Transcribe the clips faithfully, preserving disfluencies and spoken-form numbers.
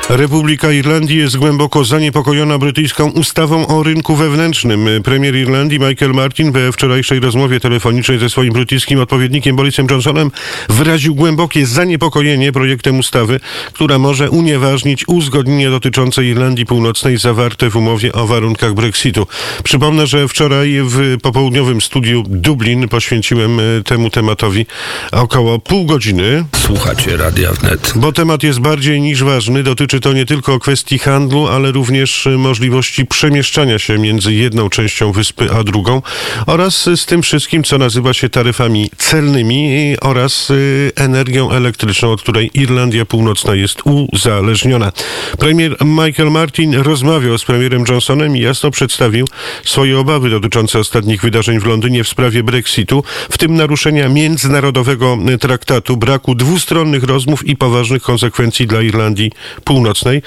Republika Irlandii jest głęboko zaniepokojona brytyjską ustawą o rynku wewnętrznym. Premier Irlandii Michael Martin we wczorajszej rozmowie telefonicznej ze swoim brytyjskim odpowiednikiem Borisem Johnsonem wyraził głębokie zaniepokojenie projektem ustawy, która może unieważnić uzgodnienie dotyczące Irlandii Północnej zawarte w umowie o warunkach Brexitu. Przypomnę, że wczoraj w popołudniowym studiu Dublin poświęciłem temu tematowi około pół godziny. Słuchacie Radia Wnet. Bo temat jest bardziej niż ważny. Dotyczy to nie tylko kwestii handlu, ale również możliwości przemieszczania się między jedną częścią wyspy a drugą oraz z tym wszystkim, co nazywa się taryfami celnymi oraz energią elektryczną, od której Irlandia Północna jest uzależniona. Premier Michael Martin rozmawiał z premierem Johnsonem i jasno przedstawił swoje obawy dotyczące ostatnich wydarzeń w Londynie w sprawie Brexitu, w tym naruszenia międzynarodowego traktatu, braku dwustronnych rozmów i poważnych konsekwencji dla Irlandii Północnej.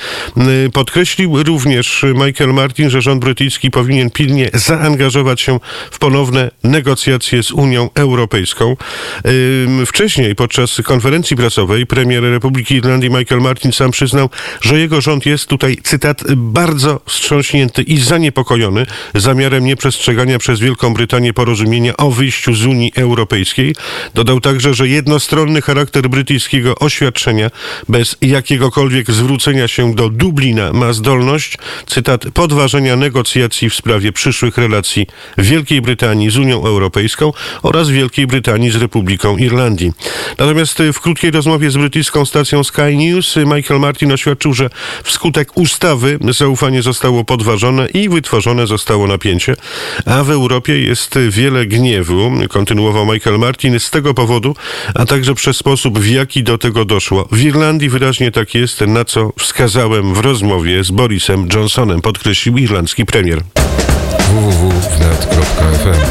Podkreślił również Michael Martin, że rząd brytyjski powinien pilnie zaangażować się w ponowne negocjacje z Unią Europejską. Wcześniej podczas konferencji prasowej premier Republiki Irlandii Michael Martin sam przyznał, że jego rząd jest tutaj, cytat, bardzo wstrząśnięty i zaniepokojony zamiarem nieprzestrzegania przez Wielką Brytanię porozumienia o wyjściu z Unii Europejskiej. Dodał także, że jednostronny charakter brytyjskiego oświadczenia bez jakiegokolwiek zwrócenia się do Dublina ma zdolność, cytat, podważenia negocjacji w sprawie przyszłych relacji Wielkiej Brytanii z Unią Europejską oraz Wielkiej Brytanii z Republiką Irlandii. Natomiast w krótkiej rozmowie z brytyjską stacją Sky News Michael Martin oświadczył, że wskutek ustawy zaufanie zostało podważone i wytworzone zostało napięcie, a w Europie jest wiele gniewu, kontynuował Michael Martin, z tego powodu, a także przez sposób, w jaki do tego doszło. W Irlandii wyraźnie tak jest, na co wskazałem w rozmowie z Borisem Johnsonem, podkreślił irlandzki premier. w w w kropka wnet kropka f m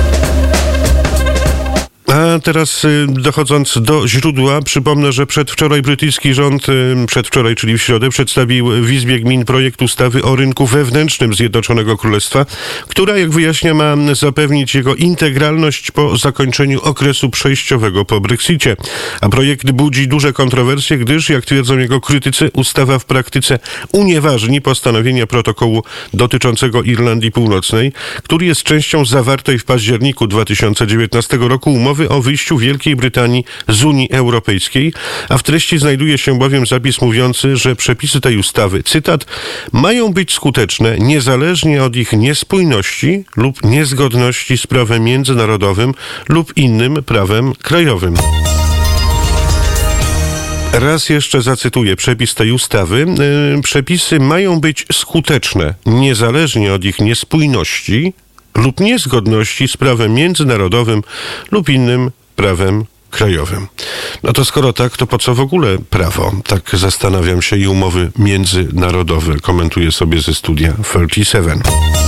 A teraz dochodząc do źródła, przypomnę, że przedwczoraj brytyjski rząd, przedwczoraj, czyli w środę, przedstawił w Izbie Gmin projekt ustawy o rynku wewnętrznym Zjednoczonego Królestwa, która, jak wyjaśnia, ma zapewnić jego integralność po zakończeniu okresu przejściowego po Brexicie. A projekt budzi duże kontrowersje, gdyż, jak twierdzą jego krytycy, ustawa w praktyce unieważni postanowienia protokołu dotyczącego Irlandii Północnej, który jest częścią zawartej w październiku dwa tysiące dziewiętnastego roku umowy o wyjściu Wielkiej Brytanii z Unii Europejskiej, a w treści znajduje się bowiem zapis mówiący, że przepisy tej ustawy, cytat, mają być skuteczne niezależnie od ich niespójności lub niezgodności z prawem międzynarodowym lub innym prawem krajowym. Raz jeszcze zacytuję przepis tej ustawy. Przepisy mają być skuteczne niezależnie od ich niespójności lub niezgodności z prawem międzynarodowym lub innym prawem krajowym. No to skoro tak, to po co w ogóle prawo? Tak zastanawiam się i umowy międzynarodowe. Komentuję sobie ze studia trzydzieści siedem.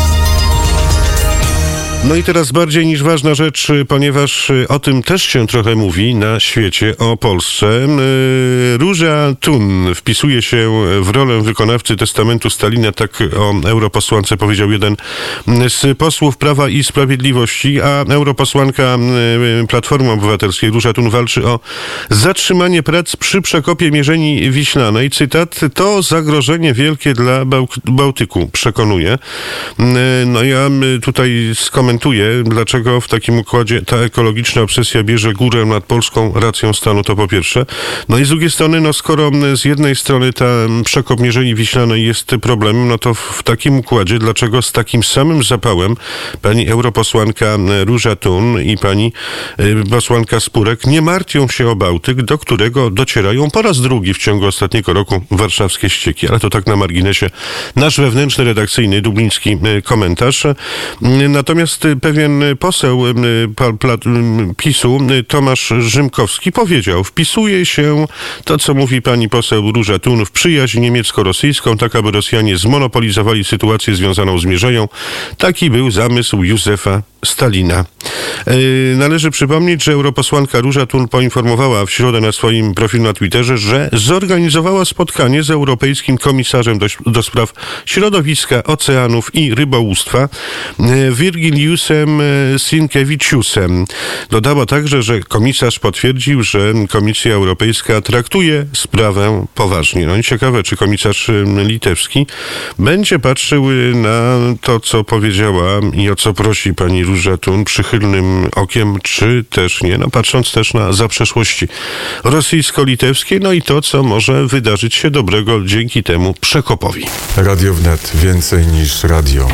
No i teraz bardziej niż ważna rzecz, ponieważ o tym też się trochę mówi na świecie, o Polsce. Róża Thun wpisuje się w rolę wykonawcy testamentu Stalina, tak o europosłance powiedział jeden z posłów Prawa i Sprawiedliwości, a europosłanka Platformy Obywatelskiej Róża Thun walczy o zatrzymanie prac przy przekopie Mierzeni Wiślanej. Cytat, to zagrożenie wielkie dla Bałk- Bałtyku, przekonuje. No ja tutaj skomentuję, dlaczego w takim układzie ta ekologiczna obsesja bierze górę nad polską racją stanu, to po pierwsze. No i z drugiej strony, no skoro z jednej strony ta przekop Mierzei Wiślanej jest problemem, no to w takim układzie, dlaczego z takim samym zapałem pani europosłanka Róża Thun i pani posłanka Spurek nie martwią się o Bałtyk, do którego docierają po raz drugi w ciągu ostatniego roku warszawskie ścieki. Ale to tak na marginesie. Nasz wewnętrzny, redakcyjny, dubliński komentarz. Natomiast pewien poseł PiSu, Tomasz Rzymkowski, powiedział, wpisuje się to, co mówi pani poseł Róża Thun, w przyjaźń niemiecko-rosyjską, tak aby Rosjanie zmonopolizowali sytuację związaną z Mierzeją. Taki był zamysł Józefa Stalina. Należy przypomnieć, że europosłanka Róża Thun poinformowała w środę na swoim profilu na Twitterze, że zorganizowała spotkanie z europejskim komisarzem do, do spraw środowiska, oceanów i rybołówstwa Virgiliuszem Mariuszem Sinkevičiusem. Dodała także, że komisarz potwierdził, że Komisja Europejska traktuje sprawę poważnie. No i ciekawe, czy komisarz litewski będzie patrzył na to, co powiedziała i o co prosi pani Róża Thun przychylnym okiem, czy też nie. No patrząc też na zaprzeszłości rosyjsko-litewskie, no i to, co może wydarzyć się dobrego dzięki temu przekopowi. Radio Wnet. Więcej niż radio.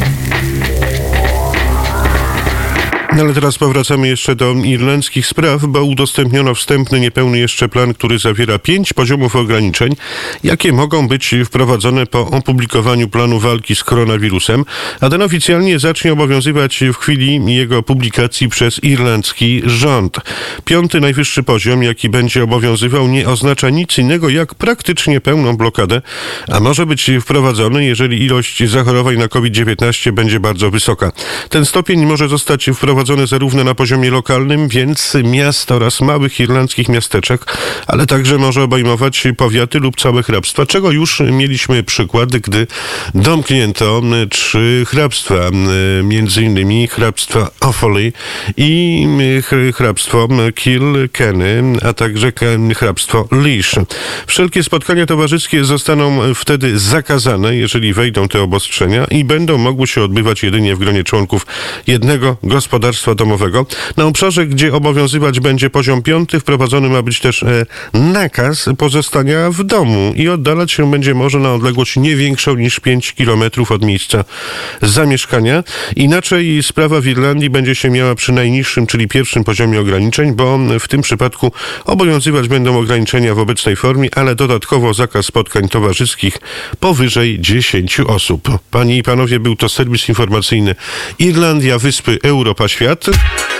No ale teraz powracamy jeszcze do irlandzkich spraw, bo udostępniono wstępny, niepełny jeszcze plan, który zawiera pięć poziomów ograniczeń, jakie mogą być wprowadzone po opublikowaniu planu walki z koronawirusem, a ten oficjalnie zacznie obowiązywać w chwili jego publikacji przez irlandzki rząd. Piąty, najwyższy poziom, jaki będzie obowiązywał, nie oznacza nic innego jak praktycznie pełną blokadę, a może być wprowadzony, jeżeli ilość zachorowań na COVID dziewiętnaście będzie bardzo wysoka. Ten stopień może zostać wprowadzony zarówno na poziomie lokalnym, więc miast oraz małych irlandzkich miasteczek, ale także może obejmować powiaty lub całe hrabstwa, czego już mieliśmy przykład, gdy domknięto trzy hrabstwa, między innymi hrabstwa Offaly i hrabstwo Kilkenny, a także hrabstwo Laois. Wszelkie spotkania towarzyskie zostaną wtedy zakazane, jeżeli wejdą te obostrzenia i będą mogły się odbywać jedynie w gronie członków jednego gospodarstwa domowego. Na obszarze, gdzie obowiązywać będzie poziom piąty, wprowadzony ma być też e, nakaz pozostania w domu i oddalać się będzie może na odległość nie większą niż pięć kilometrów od miejsca zamieszkania. Inaczej sprawa w Irlandii będzie się miała przy najniższym, czyli pierwszym poziomie ograniczeń, bo w tym przypadku obowiązywać będą ograniczenia w obecnej formie, ale dodatkowo zakaz spotkań towarzyskich powyżej dziesięciu osób. Panie i panowie, był to serwis informacyjny Irlandia, Wyspy, Europa, Świat.